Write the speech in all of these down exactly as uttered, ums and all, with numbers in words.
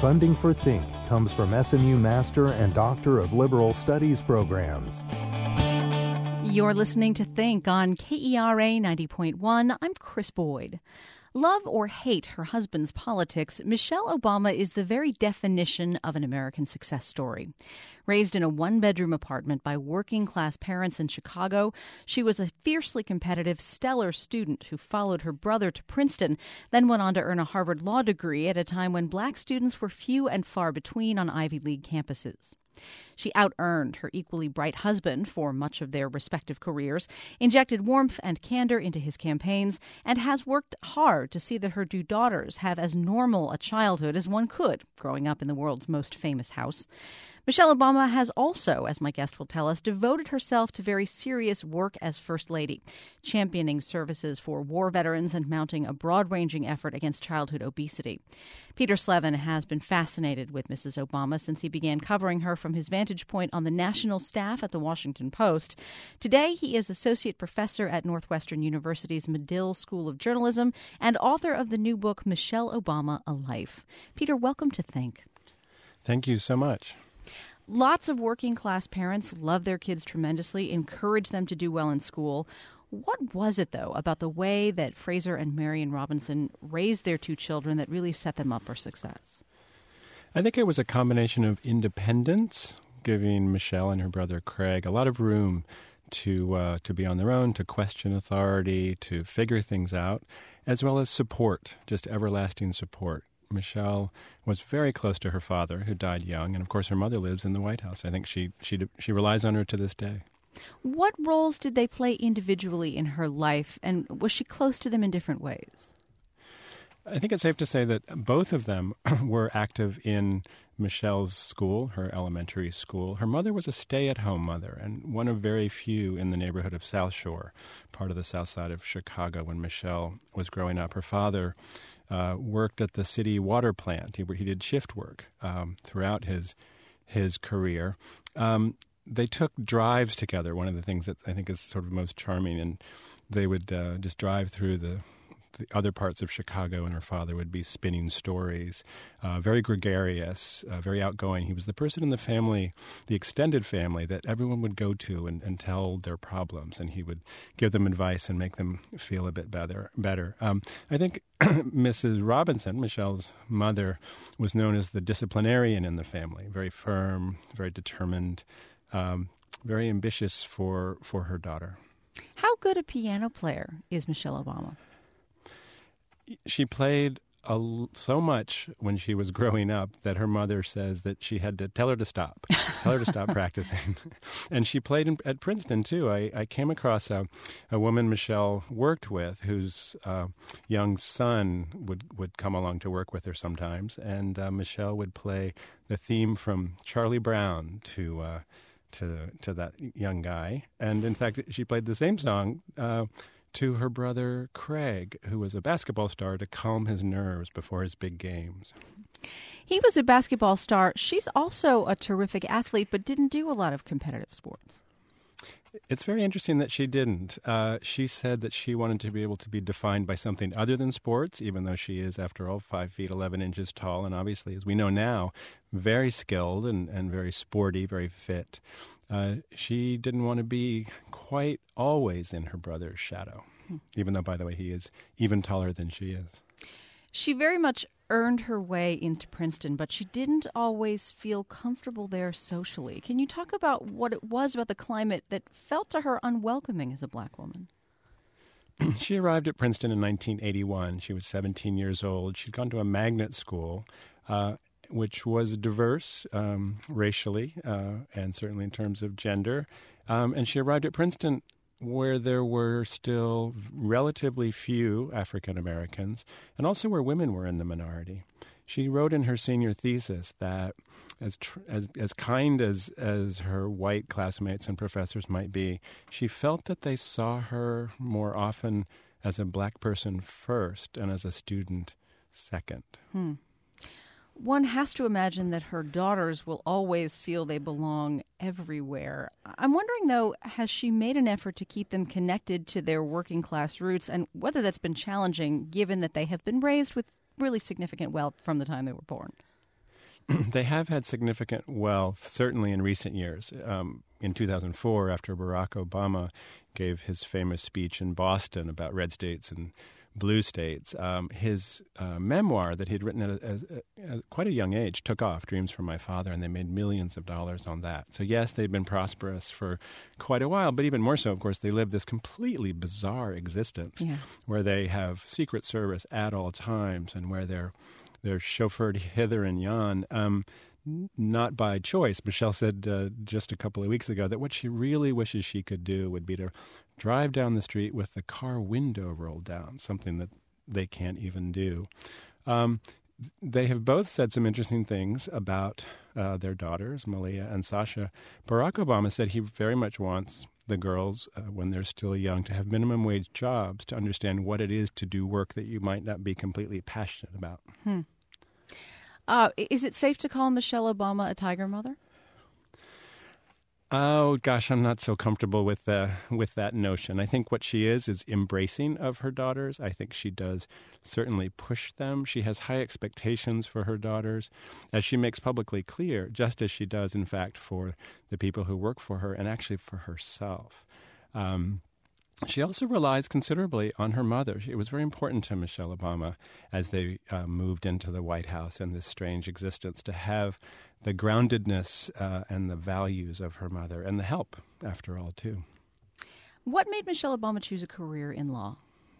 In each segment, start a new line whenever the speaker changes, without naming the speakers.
Funding for Think comes from S M U Master and Doctor of Liberal Studies programs.
You're listening to Think on K E R A ninety point one. I'm Chris Boyd. Love or hate her husband's politics, Michelle Obama is the very definition of an American success story. Raised in a one-bedroom apartment by working-class parents in Chicago, she was a fiercely competitive, stellar student who followed her brother to Princeton, then went on to earn a Harvard Law degree at a time when black students were few and far between on Ivy League campuses. She out-earned her equally bright husband for much of their respective careers, injected warmth and candor into his campaigns, and has worked hard to see that her two daughters have as normal a childhood as one could, growing up in the world's most famous house. Michelle Obama has also, as my guest will tell us, devoted herself to very serious work as First Lady, championing services for war veterans and mounting a broad-ranging effort against childhood obesity. Peter Slevin has been fascinated with Missus Obama since he began covering her from his vantage point on the national staff at the Washington Post. Today, he is associate professor at Northwestern University's Medill School of Journalism and author of the new book, Michelle Obama, A Life. Peter, welcome to Think.
Thank you so much.
Lots of working-class parents love their kids tremendously, encourage them to do well in school. What was it, though, about the way that Fraser and Marion Robinson raised their two children that really set them up for success?
I think it was a combination of independence, giving Michelle and her brother Craig a lot of room to uh, to be on their own, to question authority, to figure things out, as well as support, just everlasting support. Michelle was very close to her father, who died young, and of course her mother lives in the White House. I think she she she relies on her to this day.
What roles did they play individually in her life, and was she close to them in different ways?
I think it's safe to say that both of them were active in Michelle's school, her elementary school. Her mother was a stay-at-home mother, and one of very few in the neighborhood of South Shore, part of the south side of Chicago when Michelle was growing up. Her father uh, worked at the city water plant. He, he did shift work um, throughout his his career. Um, they took drives together, one of the things that I think is sort of most charming, and they would uh, just drive through the the other parts of Chicago, and her father would be spinning stories. Uh, very gregarious, uh, very outgoing. He was the person in the family, the extended family, that everyone would go to and, and tell their problems, and he would give them advice and make them feel a bit better. better. Um, I think Missus Robinson, Michelle's mother, was known as the disciplinarian in the family, very firm, very determined, um, very ambitious for, for her daughter.
How good a piano player is Michelle Obama?
She played a, so much when she was growing up that her mother says that she had to tell her to stop, tell her to stop practicing. And she played in, at Princeton, too. I, I came across a, a woman Michelle worked with whose uh, young son would, would come along to work with her sometimes, and uh, Michelle would play the theme from Charlie Brown to uh, to to that young guy. And, in fact, she played the same song uh to her brother Craig, who was a basketball star, to calm his nerves before his big games.
He was a basketball star. She's also a terrific athlete, but didn't do a lot of competitive sports.
It's very interesting that she didn't. Uh, she said that she wanted to be able to be defined by something other than sports, even though she is, after all, five feet eleven inches tall, and obviously, as we know now, very skilled and, and very sporty, very fit. Uh, she didn't want to be quite always in her brother's shadow, even though, by the way, he is even taller than she is.
She very much earned her way into Princeton, but she didn't always feel comfortable there socially. Can you talk about what it was about the climate that felt to her unwelcoming as a black woman?
She arrived at Princeton in nineteen eighty-one. She was seventeen years old. She'd gone to a magnet school, uh, which was diverse um, racially uh, and certainly in terms of gender. Um, and she arrived at Princeton where there were still relatively few African Americans, and also where women were in the minority. She wrote in her senior thesis that as tr- as as kind as, as her white classmates and professors might be, she felt that they saw her more often as a black person first and as a student second.
Hmm. One has to imagine that her daughters will always feel they belong everywhere. I'm wondering, though, has she made an effort to keep them connected to their working class roots, and whether that's been challenging given that they have been raised with really significant wealth from the time they were born?
they have had significant wealth, certainly in recent years. Um, in two thousand four, after Barack Obama gave his famous speech in Boston about red states and blue states, um, his uh, memoir that he'd written at, a, at, at quite a young age took off, Dreams from My Father, and they made millions of dollars on that. So yes, they've been prosperous for quite a while, but even more so, of course, they live this completely bizarre existence
yeah.
where they have Secret Service at all times and where they're they're chauffeured hither and yon. Um, Not by choice. Michelle said uh, just a couple of weeks ago that what she really wishes she could do would be to drive down the street with the car window rolled down, something that they can't even do. Um, they have both said some interesting things about uh, their daughters, Malia and Sasha. Barack Obama said he very much wants the girls, uh, when they're still young, to have minimum wage jobs to understand what it is to do work that you might not be completely passionate about.
Hmm. Uh, is it safe to call Michelle Obama a tiger mother?
Oh, gosh, I'm not so comfortable with uh, with that notion. I think what she is is embracing of her daughters. I think she does certainly push them. She has high expectations for her daughters, as she makes publicly clear, just as she does, in fact, for the people who work for her and actually for herself. Um She also relies considerably on her mother. It was very important to Michelle Obama as they uh, moved into the White House and this strange existence to have the groundedness uh, and the values of her mother and the help, after all, too.
What made Michelle Obama choose a career in law?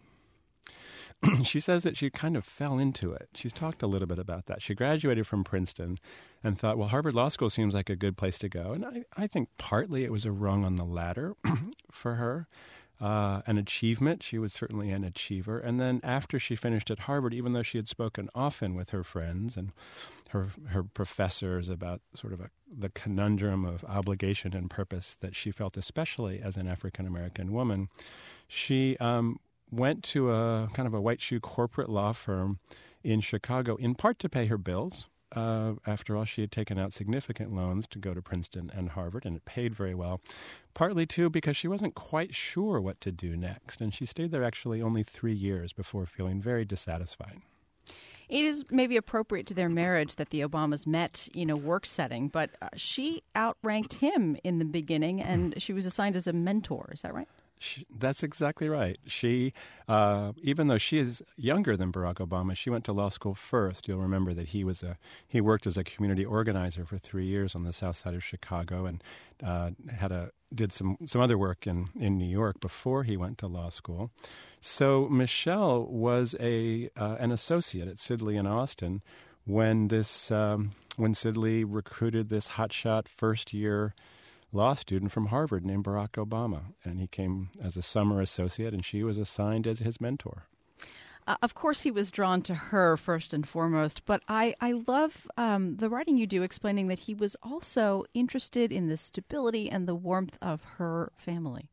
She says that she kind of fell into it. She's talked a little bit about that. She graduated from Princeton and thought, well, Harvard Law School seems like a good place to go. And I, I think partly it was a rung on the ladder for her. Uh, an achievement. She was certainly an achiever. And then after she finished at Harvard, even though she had spoken often with her friends and her her professors about sort of a, the conundrum of obligation and purpose that she felt, especially as an African-American woman, she um, went to a kind of a white shoe corporate law firm in Chicago, in part to pay her bills. Uh, after all, she had taken out significant loans to go to Princeton and Harvard, and it paid very well. Partly, too, because she wasn't quite sure what to do next, and she stayed there actually only three years before feeling very dissatisfied.
It is maybe appropriate to their marriage that the Obamas met in a work setting, but uh, she outranked him in the beginning, and she was assigned as a mentor. Is that right?
She, that's exactly right. She, uh, even though she is younger than Barack Obama, she went to law school first. You'll remember that he was a he worked as a community organizer for three years on the south side of Chicago, and uh, had a did some some other work in, in New York before he went to law school. So Michelle was a uh, an associate at Sidley in Austin when this um, when Sidley recruited this hotshot first year law student from Harvard named Barack Obama, and he came as a summer associate, and she was assigned as his mentor.
Uh, of course, he was drawn to her first and foremost, but I, I love um, the writing you do explaining that he was also interested in the stability and the warmth of her family.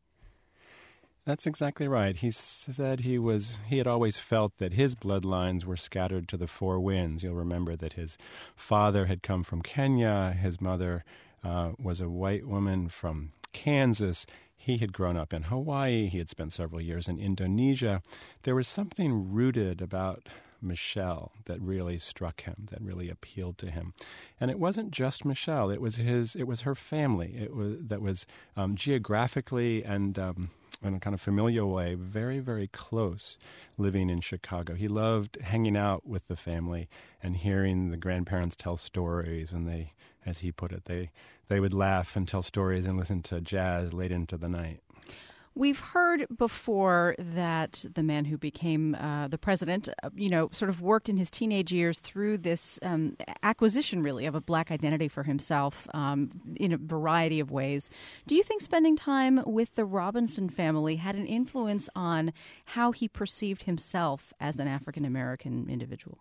That's exactly right. He said he was he had always felt that his bloodlines were scattered to the four winds. You'll remember that his father had come from Kenya, his mother Uh, was a white woman from Kansas. He had grown up in Hawaii. He had spent several years in Indonesia. There was something rooted about Michelle that really struck him, that really appealed to him. And it wasn't just Michelle. It was his. It was her family. It was that was um, geographically and um, in a kind of familial way, very, very close, living in Chicago. He loved hanging out with the family and hearing the grandparents tell stories, and they, as he put it, they they would laugh and tell stories and listen to jazz late into the night.
We've heard before that the man who became uh, the president, uh, you know, sort of worked in his teenage years through this um, acquisition, really, of a black identity for himself um, in a variety of ways. Do you think spending time with the Robinson family had an influence on how he perceived himself as an African-American individual?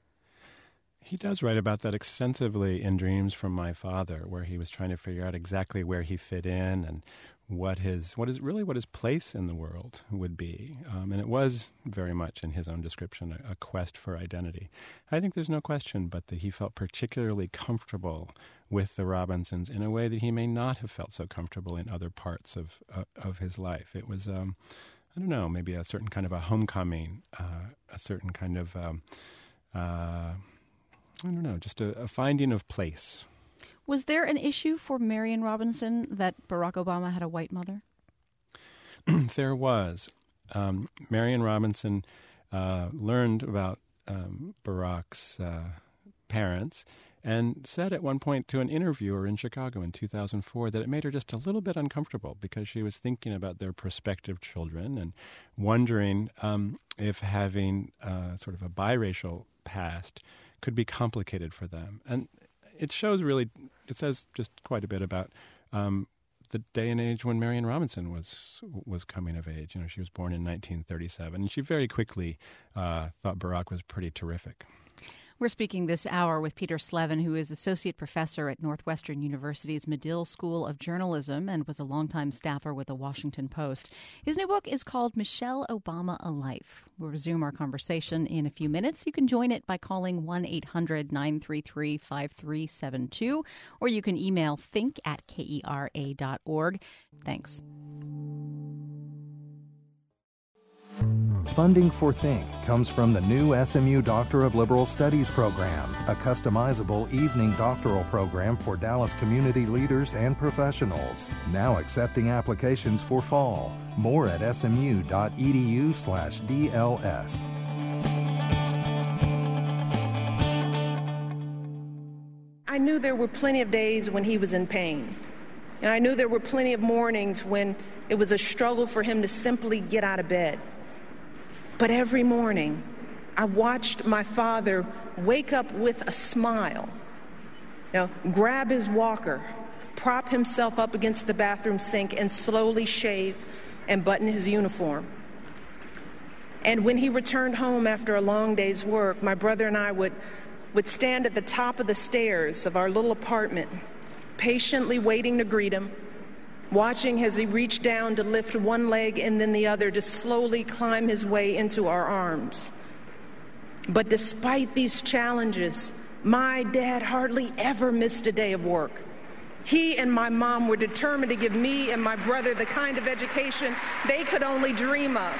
He does write about that extensively in Dreams from My Father, where he was trying to figure out exactly where he fit in and what his what is really what his place in the world would be. Um, and it was very much, in his own description, a, a quest for identity. I think there's no question but that he felt particularly comfortable with the Robinsons in a way that he may not have felt so comfortable in other parts of uh, of his life. It was, um, I don't know, maybe a certain kind of a homecoming, uh, a certain kind of... Um, uh, I don't know, just a, a finding of place.
Was there an issue for Marion Robinson that Barack Obama had a white mother?
There was. Um, Marion Robinson uh, learned about um, Barack's uh, parents and said at one point to an interviewer in Chicago in two thousand four that it made her just a little bit uncomfortable because she was thinking about their prospective children and wondering um, if having uh, sort of a biracial past could be complicated for them. And it shows really, it says just quite a bit about um, the day and age when Marion Robinson was was coming of age. You know, she was born in nineteen thirty-seven, and she very quickly uh, thought Barack was pretty terrific.
We're speaking this hour with Peter Slevin, who is associate professor at Northwestern University's Medill School of Journalism and was a longtime staffer with the Washington Post. His new book is called Michelle Obama, A Life. We'll resume our conversation in a few minutes. You can join it by calling one eight hundred nine three three five three seven two, or you can email think at kera dot org. Thanks.
Funding for Think comes from the new S M U Doctor of Liberal Studies program, a customizable evening doctoral program for Dallas community leaders and professionals. Now accepting applications for fall. More at smu.edu slash DLS.
I knew there were plenty of days when he was in pain. And I knew there were plenty of mornings when it was a struggle for him to simply get out of bed. But every morning, I watched my father wake up with a smile, you know, grab his walker, prop himself up against the bathroom sink, and slowly shave and button his uniform. And when he returned home after a long day's work, my brother and I would, would stand at the top of the stairs of our little apartment, patiently waiting to greet him, watching as he reached down to lift one leg and then the other to slowly climb his way into our arms. But despite these challenges, my dad hardly ever missed a day of work. He and my mom were determined to give me and my brother the kind of education they could only dream of.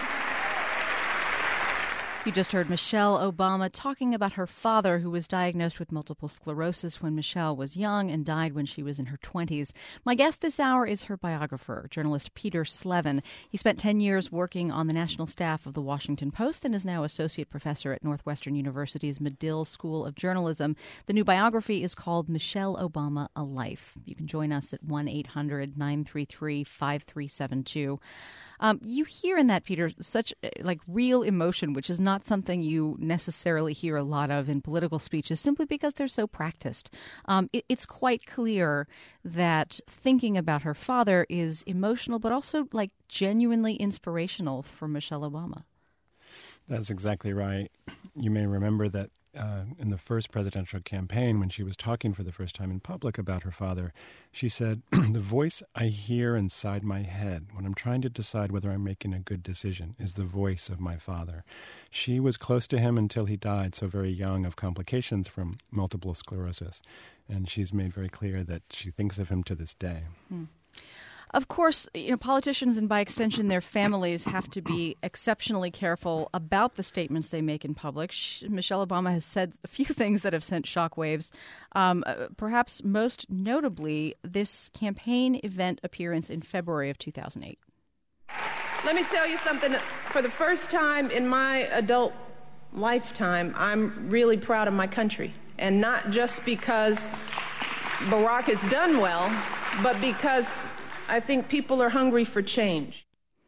You just heard Michelle Obama talking about her father, who was diagnosed with multiple sclerosis when Michelle was young and died when she was in her twenties. My guest this hour is her biographer, journalist Peter Slevin. He spent ten years working on the national staff of the Washington Post and is now associate professor at Northwestern University's Medill School of Journalism. The new biography is called Michelle Obama, A Life. You can join us at one eight hundred nine three three five three seven two. Um, you hear in that, Peter, such like real emotion, which is not something you necessarily hear a lot of in political speeches, simply because they're so practiced. Um, it, it's quite clear that thinking about her father is emotional, but also like genuinely inspirational for Michelle Obama.
That's exactly right. You may remember that Uh, in the first presidential campaign, when she was talking for the first time in public about her father, she said, "The voice I hear inside my head when I'm trying to decide whether I'm making a good decision is the voice of my father." She was close to him until he died so very young of complications from multiple sclerosis, and she's made very clear that she thinks of him to this day.
Hmm. Of course, you know, politicians and by extension their families have to be exceptionally careful about the statements they make in public. She, Michelle Obama has said a few things that have sent shockwaves. Um, uh, perhaps most notably, this campaign event appearance in February of two thousand eight.
Let me tell you something. For the first time in my adult lifetime, I'm really proud of my country. And not just because Barack has done well, but because I think people are hungry for change.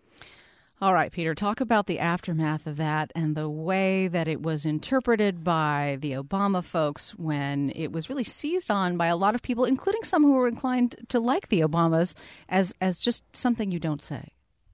All right, Peter, talk about the aftermath of that and the way that it was interpreted by the Obama folks when it was really seized on by a lot of people, including some who were inclined to like the Obamas, as, as just something you don't say.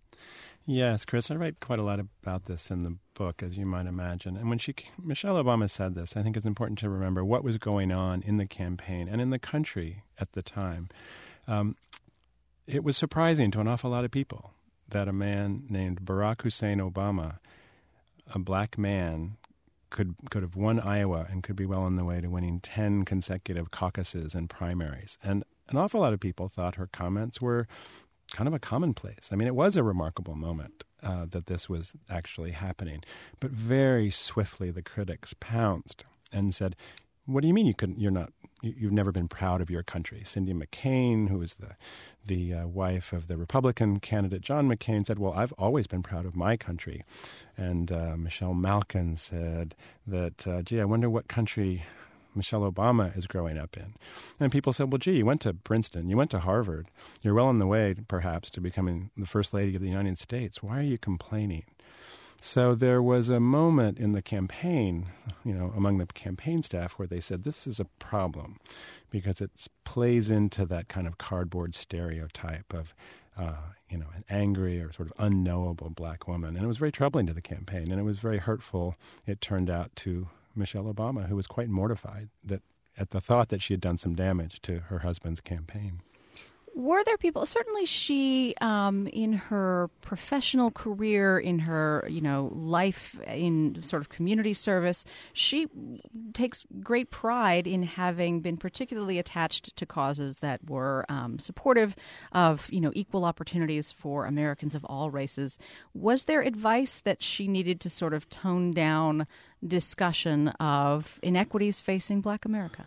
Yes, Chris, I write quite a lot about this in the book, as you might imagine. And when she, Michelle Obama said this, I think it's important to remember what was going on in the campaign and in the country at the time. Um, It was surprising to an awful lot of people that a man named Barack Hussein Obama, a black man, could could have won Iowa and could be well on the way to winning ten consecutive caucuses and primaries. And an awful lot of people thought her comments were kind of a commonplace. I mean, it was a remarkable moment uh, that this was actually happening. But very swiftly, the critics pounced and said, what do you mean you couldn't? You're not. You've never been proud of your country. Cindy McCain, who was the the uh, wife of the Republican candidate John McCain, said, well, I've always been proud of my country. And uh, Michelle Malkin said that, uh, gee, I wonder what country Michelle Obama is growing up in. And people said, well, gee, you went to Princeton, you went to Harvard. You're well on the way, perhaps, to becoming the First Lady of the United States. Why are you complaining? So there was a moment in the campaign, you know, among the campaign staff where they said this is a problem because it plays into that kind of cardboard stereotype of, uh, you know, an angry or sort of unknowable black woman. And it was very troubling to the campaign, and it was very hurtful, it turned out, to Michelle Obama, who was quite mortified that at the thought that she had done some damage to her husband's campaign.
Were there people, certainly she, um, in her professional career, in her, you know, life in sort of community service, she takes great pride in having been particularly attached to causes that were um, supportive of, you know, equal opportunities for Americans of all races. Was there advice that she needed to sort of tone down discussion of inequities facing Black America?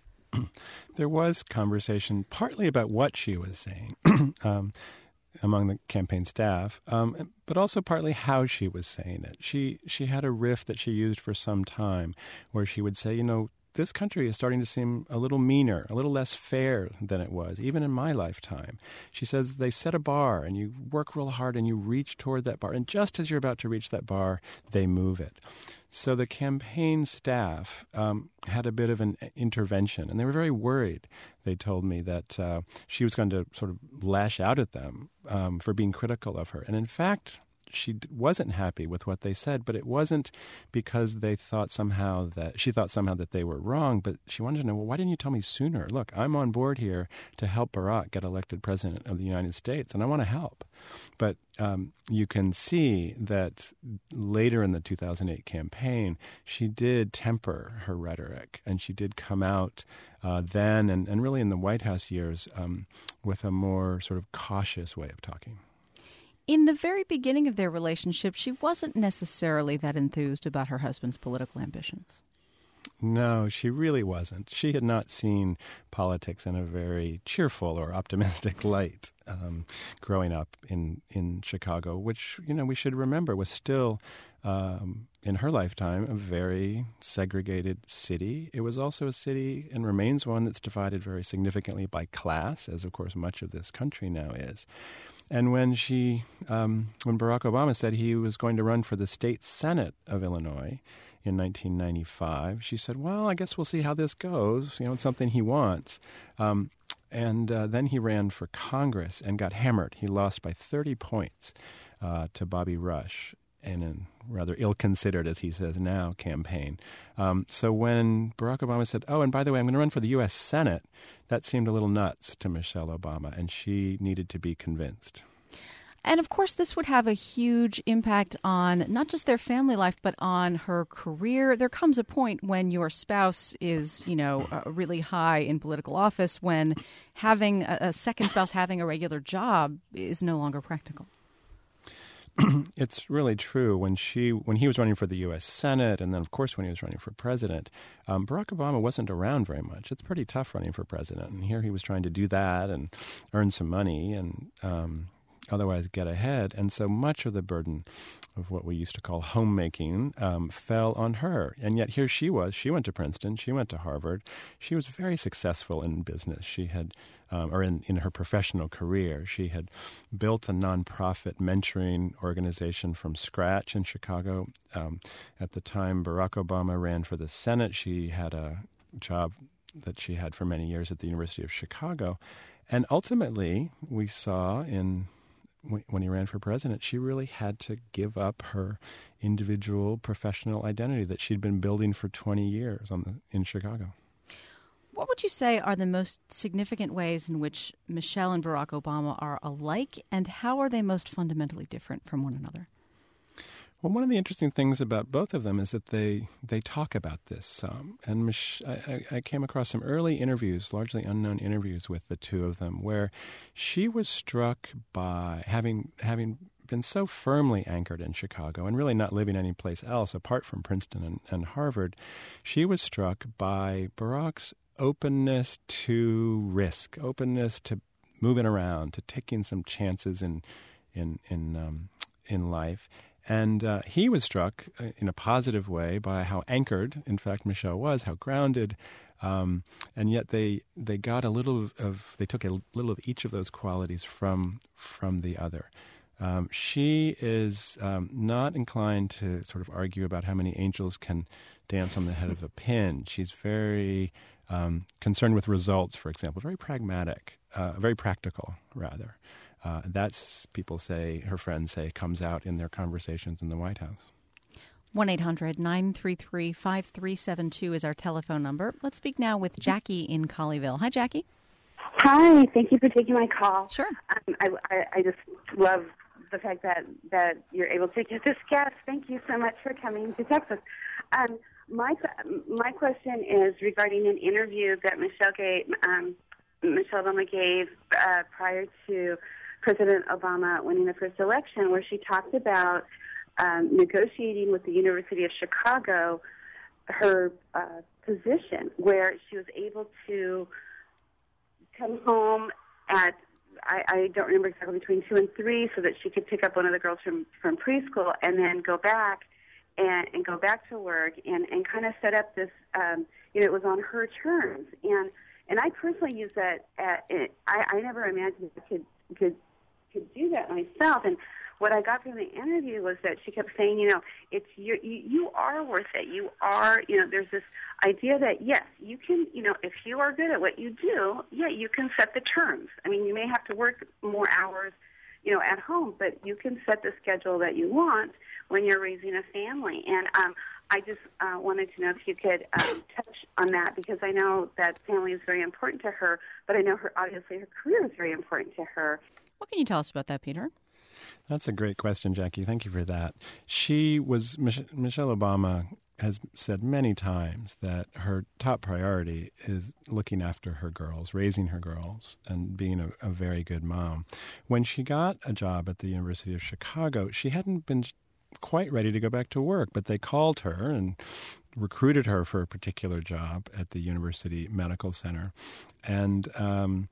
There was conversation partly about what she was saying um, among the campaign staff, um, but also partly how she was saying it. She she had a riff that she used for some time where she would say, you know, this country is starting to seem a little meaner, a little less fair than it was, even in my lifetime. She says they set a bar and you work real hard and you reach toward that bar. And just as you're about to reach that bar, they move it. So the campaign staff um, had a bit of an intervention, and they were very worried. They told me that uh, she was going to sort of lash out at them um, for being critical of her. And in fact, she wasn't happy with what they said, but it wasn't because they thought somehow that she thought somehow that they were wrong, but she wanted to know, well, why didn't you tell me sooner? Look, I'm on board here to help Barack get elected president of the United States, and I want to help. But um, you can see that later in the two thousand eight campaign, she did temper her rhetoric, and she did come out uh, then and, and really in the White House years um, with a more sort of cautious way of talking.
In the very beginning of their relationship, she wasn't necessarily that enthused about her husband's political ambitions.
No, she really wasn't. She had not seen politics in a very cheerful or optimistic light um, growing up in, in Chicago, which, you know, we should remember was still, um, in her lifetime, a very segregated city. It was also a city, and remains one, that's divided very significantly by class, as, of course, much of this country now is. And when she, um, when Barack Obama said he was going to run for the state Senate of Illinois in nineteen ninety-five, she said, well, I guess we'll see how this goes. You know, it's something he wants. Um, and uh, then he ran for Congress and got hammered. He lost by thirty points uh, to Bobby Rush in a rather ill-considered, as he says now, campaign. Um, so when Barack Obama said, oh, and by the way, I'm going to run for the U S Senate, that seemed a little nuts to Michelle Obama, and she needed to be convinced.
And, of course, this would have a huge impact on not just their family life, but on her career. There comes a point when your spouse is, you know, uh, really high in political office, when having a, a second spouse having a regular job is no longer practical.
It's really true. When she, when he was running for the U S Senate, and then, of course, when he was running for president, um, Barack Obama wasn't around very much. It's pretty tough running for president. And here he was trying to do that and earn some money and um, otherwise get ahead. And so much of the burden of what we used to call homemaking um, fell on her. And yet here she was. She went to Princeton. She went to Harvard. She was very successful in business. She had, um, or in, in her professional career, she had built a nonprofit mentoring organization from scratch in Chicago. Um, at the time Barack Obama ran for the Senate, she had a job that she had for many years at the University of Chicago. And ultimately, we saw in when he ran for president, she really had to give up her individual professional identity that she'd been building for twenty years on the, in Chicago.
What would you say are the most significant ways in which Michelle and Barack Obama are alike, and how are they most fundamentally different from one another?
Well, one of the interesting things about both of them is that they they talk about this some. And Mich- I, I came across some early interviews, largely unknown interviews with the two of them, where she was struck by having having been so firmly anchored in Chicago and really not living anyplace else apart from Princeton and, and Harvard, she was struck by Barack's openness to risk, openness to moving around, to taking some chances in in in um, in life. And uh, he was struck in a positive way by how anchored, in fact, Michelle was, how grounded, um, and yet they they got a little of, they took a little of each of those qualities from from the other. Um, she is um, not inclined to sort of argue about how many angels can dance on the head of a pin. She's very um, concerned with results, for example, very pragmatic, uh, very practical, rather. Uh, that's, people say, her friends say, comes out in their conversations in the White House.
one eight hundred nine three three five three seven two is our telephone number. Let's speak now with Jackie in Colleyville. Hi, Jackie.
Hi. Thank you for taking my call.
Sure.
Um, I, I, I just love the fact that, that you're able to get this guest. Thank you so much for coming to Texas. Um, my my question is regarding an interview that Michelle gave, um, Michelle Obama gave uh, prior to President Obama winning the first election, where she talked about um, negotiating with the University of Chicago her uh, position, where she was able to come home at, I, I don't remember exactly, between two and three, so that she could pick up one of the girls from, from preschool and then go back and, and go back to work and, and kind of set up this, um, you know, it was on her terms. And and I personally use that, at, it, I, I never imagined I could, could could do that myself. And what I got from the interview was that she kept saying, you know, it's you, you, you are worth it. You are, you know, there's this idea that, yes, you can, you know, if you are good at what you do, yeah, you can set the terms. I mean, you may have to work more hours, you know, at home, but you can set the schedule that you want when you're raising a family. And um, I just uh, wanted to know if you could um, touch on that, because I know that family is very important to her, but I know her, obviously her career is very important to her.
What can you tell us about that, Peter?
That's a great question, Jackie. Thank you for that. She was, Mich- Michelle Obama has said many times that her top priority is looking after her girls, raising her girls, and being a, a very good mom. When she got a job at the University of Chicago, she hadn't been quite ready to go back to work, but they called her and recruited her for a particular job at the University Medical Center. And um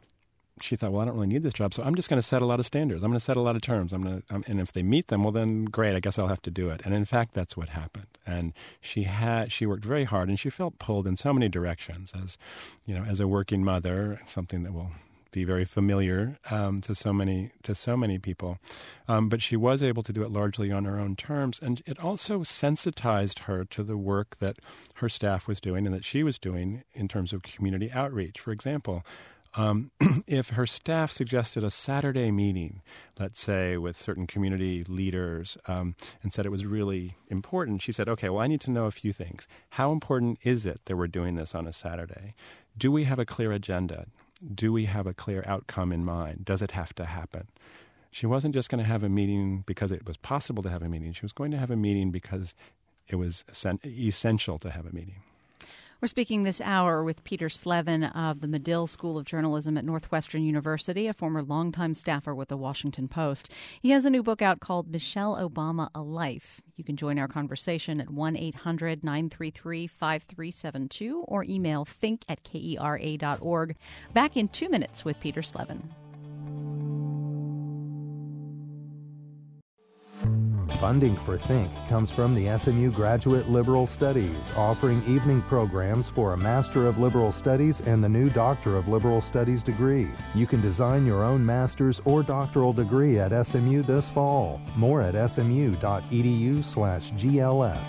she thought, well, I don't really need this job, so I'm just going to set a lot of standards. I'm going to set a lot of terms. I'm going to, um, and if they meet them, well, then great. I guess I'll have to do it. And in fact, that's what happened. And she had, she worked very hard, and she felt pulled in so many directions. As you know, as a working mother, something that will be very familiar um, to so many to so many people. Um, but she was able to do it largely on her own terms, and it also sensitized her to the work that her staff was doing and that she was doing in terms of community outreach. For example, Um, if her staff suggested a Saturday meeting, let's say, with certain community leaders, um, and said it was really important, she said, okay, well, I need to know a few things. How important is it that we're doing this on a Saturday? Do we have a clear agenda? Do we have a clear outcome in mind? Does it have to happen? She wasn't just going to have a meeting because it was possible to have a meeting. She was going to have a meeting because it was essential to have a meeting.
We're speaking this hour with Peter Slevin of the Medill School of Journalism at Northwestern University, a former longtime staffer with the Washington Post. He has a new book out called Michelle Obama, A Life. You can join our conversation at one eight hundred nine three three five three seven two or email think at kera dot org. Back in two minutes with Peter Slevin.
Funding for Think comes from the S M U Graduate Liberal Studies, offering evening programs for a Master of Liberal Studies and the new Doctor of Liberal Studies degree. You can design your own master's or doctoral degree at S M U this fall. More at smu.edu slash GLS.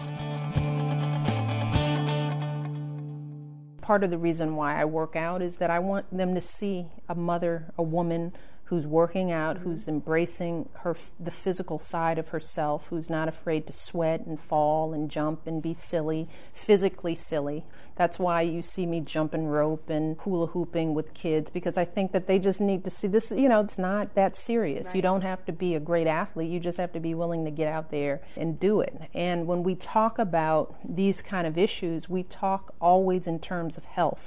Part of the reason why I work out is that I want them to see a mother, a woman who's working out, who's embracing her the physical side of herself, who's not afraid to sweat and fall and jump and be silly, physically silly. That's why you see me jumping rope and hula hooping with kids, because I think that they just need to see this, you know, it's not that serious. Right. You don't have to be a great athlete, you just have to be willing to get out there and do it. And when we talk about these kind of issues, we talk always in terms of health.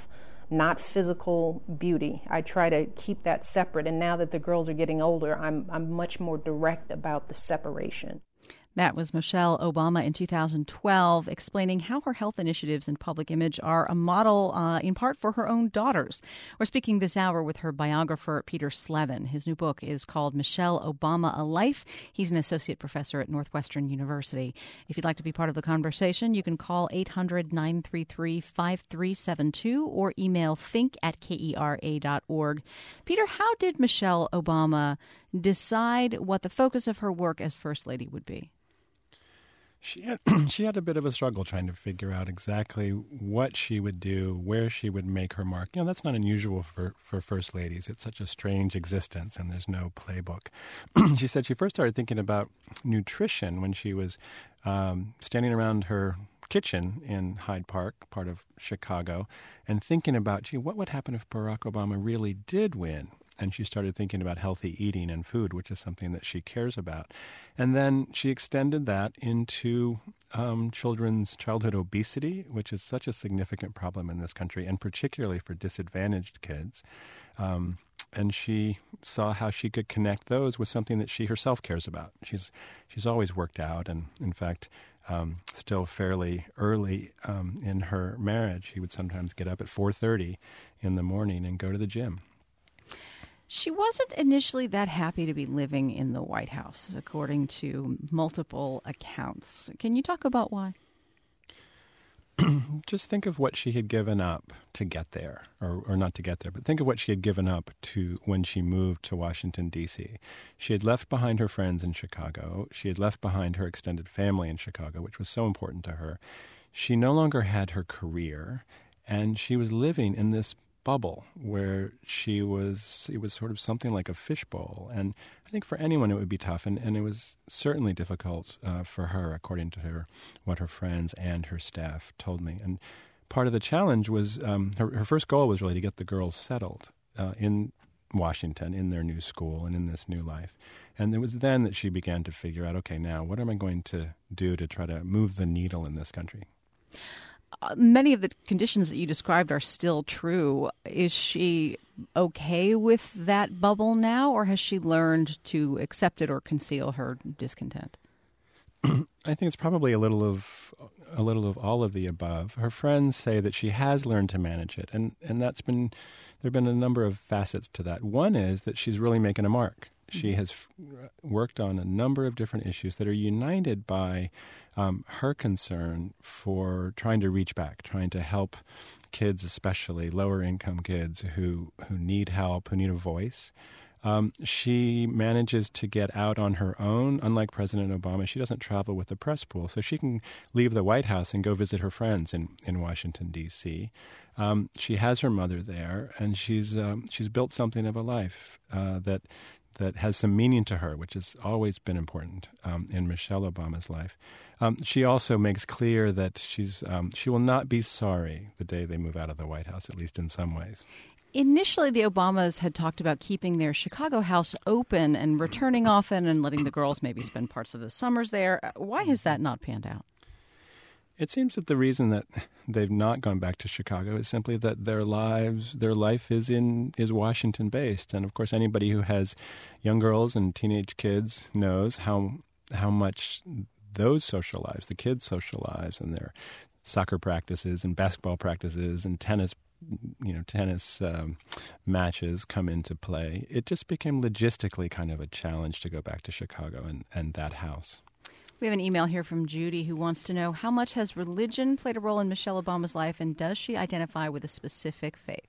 not physical beauty. I try to keep that separate, and now that the girls are getting older, I'm I'm much more direct about the separation.
That was Michelle Obama in two thousand twelve, explaining how her health initiatives and public image are a model, uh, in part, for her own daughters. We're speaking this hour with her biographer, Peter Slevin. His new book is called Michelle Obama, A Life. He's an associate professor at Northwestern University. If you'd like to be part of the conversation, you can call eight hundred, nine three three, five three seven two or email think at kera dot org. Peter, how did Michelle Obama decide what the focus of her work as First Lady would be?
She had, she had a bit of a struggle trying to figure out exactly what she would do, where she would make her mark. You know, that's not unusual for, for first ladies. It's such a strange existence, and there's no playbook. She said she first started thinking about nutrition when she was um, standing around her kitchen in Hyde Park, part of Chicago, and thinking about, gee, what would happen if Barack Obama really did win? And she started thinking about healthy eating and food, which is something that she cares about. And then she extended that into um, children's childhood obesity, which is such a significant problem in this country, and particularly for disadvantaged kids. Um, and she saw how she could connect those with something that she herself cares about. She's she's always worked out, and in fact, um, still fairly early um, in her marriage, she would sometimes get up at four thirty in the morning and go to the gym.
She wasn't initially that happy to be living in the White House, according to multiple accounts. Can you talk about why?
Just think of what she had given up to get there, or, or not to get there, but think of what she had given up to when she moved to Washington, D C. She had left behind her friends in Chicago. She had left behind her extended family in Chicago, which was so important to her. She no longer had her career, and she was living in this bubble where she was, it was sort of something like a fishbowl. And I think for anyone it would be tough, and, and it was certainly difficult uh, for her, according to her, what her friends and her staff told me. And part of the challenge was, um, her, her first goal was really to get the girls settled uh, in Washington, in their new school and in this new life. And it was then that she began to figure out, okay, now what am I going to do to try to move the needle in this country?
Uh, many of the conditions that you described are still true. Is she okay with that bubble now, or has she learned to accept it or conceal her discontent?
I think it's probably a little of a little of all of the above. Her friends say that she has learned to manage it, and, and that's been there have been a number of facets to that. One is that she's really making a mark. She has f- worked on a number of different issues that are united by um, her concern for trying to reach back, trying to help kids, especially lower-income kids who, who need help, who need a voice. Um, she manages to get out on her own. Unlike President Obama, she doesn't travel with the press pool, so she can leave the White House and go visit her friends in, in Washington, D C Um, she has her mother there, and she's um, she's built something of a life uh, that that has some meaning to her, which has always been important um, in Michelle Obama's life. Um, she also makes clear that she's um, she will not be sorry the day they move out of the White House, at least in some ways.
Initially, the Obamas had talked about keeping their Chicago house open and returning often and letting the girls maybe spend parts of the summers there. Why has that not panned out?
It seems that the reason that they've not gone back to Chicago is simply that their lives, their life is in is Washington based, and of course, anybody who has young girls and teenage kids knows how how much those social lives, the kids' social lives, and their soccer practices and basketball practices and tennis, you know, tennis um, matches come into play. It just became logistically kind of a challenge to go back to Chicago and, and that house.
We have an email here from Judy who wants to know, how much has religion played a role in Michelle Obama's life, and does she identify with a specific faith?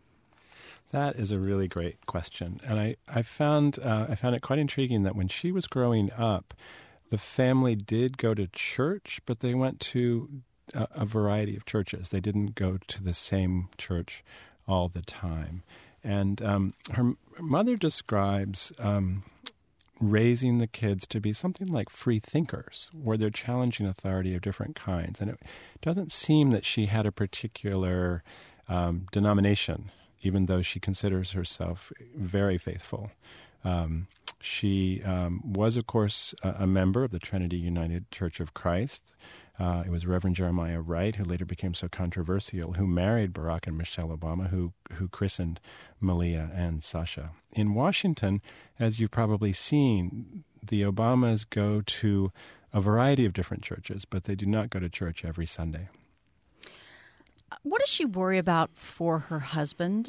That is a really great question, and I, I found uh, I found it quite intriguing that when she was growing up, the family did go to church, but they went to a, a variety of churches. They didn't go to the same church all the time. And um, her mother describes um, raising the kids to be something like free thinkers, where they're challenging authority of different kinds. And it doesn't seem that she had a particular um, denomination, even though she considers herself very faithful. Um, she um, was, of course, a, a member of the Trinity United Church of Christ. Uh, it was Reverend Jeremiah Wright, who later became so controversial, who married Barack and Michelle Obama, who, who christened Malia and Sasha. In Washington, as you've probably seen, the Obamas go to a variety of different churches, but they do not go to church every Sunday.
What does she worry about for her husband?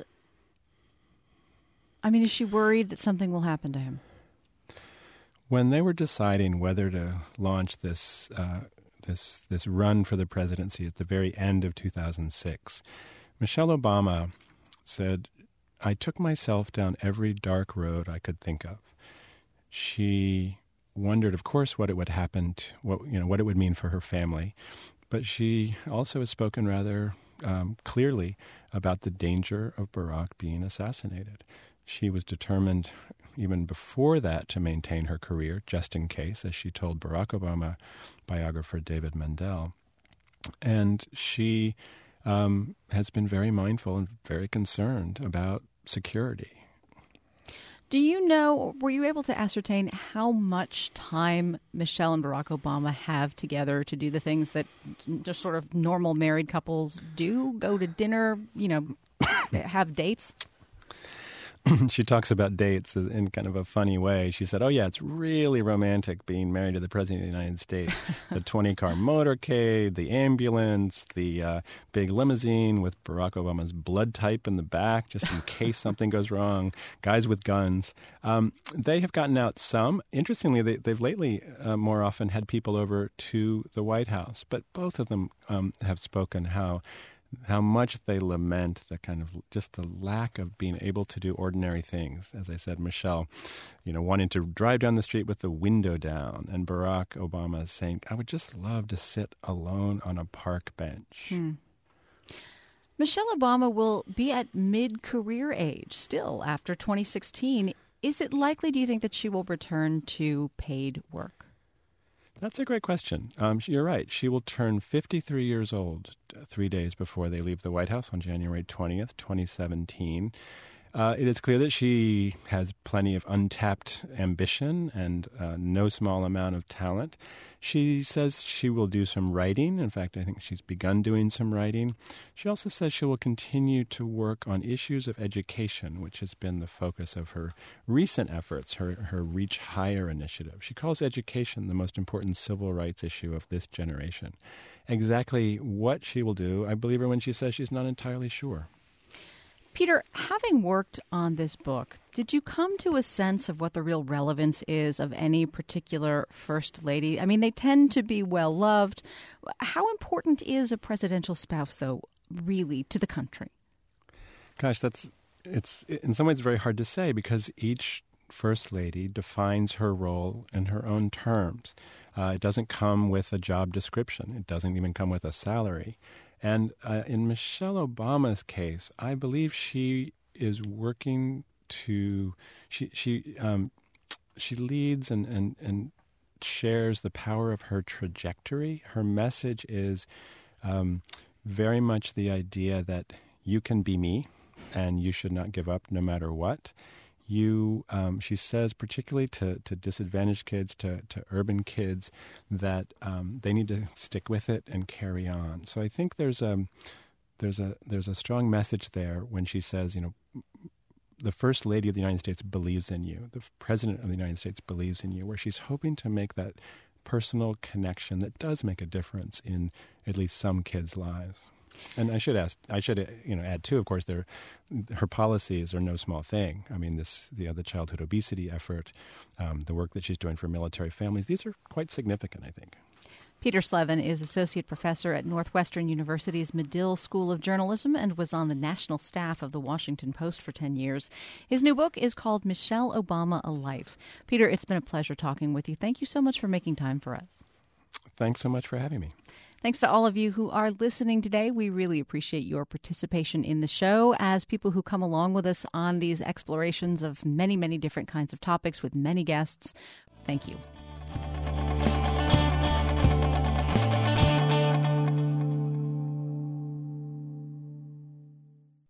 I mean, is she worried that something will happen to him?
When they were deciding whether to launch this uh, this this run for the presidency at the very end of two thousand six, Michelle Obama said, "I took myself down every dark road I could think of." She wondered, of course, what it would happen to, what you know, what it would mean for her family, but she also has spoken rather um, clearly about the danger of Barack being assassinated. She was determined, even before that, to maintain her career, just in case, as she told Barack Obama biographer David Mendel. And she um, has been very mindful and very concerned about security.
Do you know, were you able to ascertain how much time Michelle and Barack Obama have together to do the things that just sort of normal married couples do? Go to dinner, you know, have dates?
She talks about dates in kind of a funny way. She said, oh, yeah, it's really romantic being married to the President of the United States. The twenty-car motorcade, the ambulance, the uh, big limousine with Barack Obama's blood type in the back, just in case something goes wrong, guys with guns. Um, they have gotten out some. Interestingly, they, they've lately uh, more often had people over to the White House. But both of them um, have spoken how... how much they lament the kind of just the lack of being able to do ordinary things. As I said, Michelle, you know, wanting to drive down the street with the window down, and Barack Obama saying, I would just love to sit alone on a park bench.
Hmm. Michelle Obama will be at mid-career age still after twenty sixteen. Is it likely, do you think, that she will return to paid work?
That's a great question. Um, you're right. She will turn fifty-three years old three days before they leave the White House on January twentieth, twenty seventeen. Uh, it is clear that she has plenty of untapped ambition and uh, no small amount of talent. She says she will do some writing. In fact, I think she's begun doing some writing. She also says she will continue to work on issues of education, which has been the focus of her recent efforts, her, her Reach Higher initiative. She calls education the most important civil rights issue of this generation. Exactly what she will do, I believe her when she says she's not entirely sure.
Peter, having worked on this book, did you come to a sense of what the real relevance is of any particular first lady? I mean, they tend to be well-loved. How important is a presidential spouse, though, really, to the country?
Gosh, that's it's in some ways very hard to say because each first lady defines her role in her own terms. Uh, it doesn't come with a job description. It doesn't even come with a salary. And uh, in Michelle Obama's case, I believe she is working to she she um, she leads and, and and shares the power of her trajectory. Her message is um, very much the idea that you can be me, and you should not give up no matter what. You, um, she says, particularly to, to disadvantaged kids, to, to urban kids, that um, they need to stick with it and carry on. So I think there's a there's a there's a strong message there when she says, you know, the First Lady of the United States believes in you, the President of the United States believes in you, where she's hoping to make that personal connection that does make a difference in at least some kids' lives. And I should ask, I should, you know, add too. Of course, there, her policies are no small thing. I mean, this, the other childhood obesity effort, um, the work that she's doing for military families. These are quite significant, I think.
Peter Slevin is associate professor at Northwestern University's Medill School of Journalism and was on the national staff of the Washington Post for ten years. His new book is called Michelle Obama: A Life. Peter, it's been a pleasure talking with you. Thank you so much for making time for us.
Thanks so much for having me.
Thanks to all of you who are listening today. We really appreciate your participation in the show as people who come along with us on these explorations of many, many different kinds of topics with many guests. Thank you.